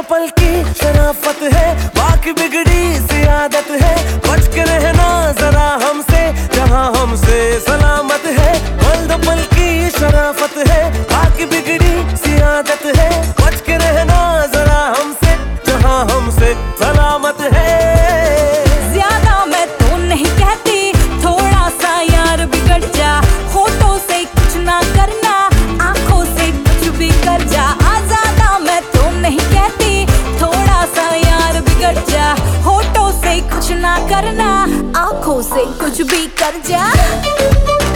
पल की शराफत है, बाकी बिगड़ी सी आदत है। बच के रहना जरा हमसे, जहाँ हमसे सलामत है। पल पल की शराफत है, बाकी बिगड़ी सी आदत है। बच के रहना जरा हमसे, जहाँ हमसे सलामत है। ज्यादा मैं तो नहीं कहती, थोड़ा सा यार बिगड़ जा। होठों से कुछ ना करना, आंखों से कुछ भी कर जा। ज्यादा मैं तो नहीं कहती, थोड़ा सा यार बिगड़ जा। होठों से कुछ ना करना, आंखों से कुछ भी कर जा।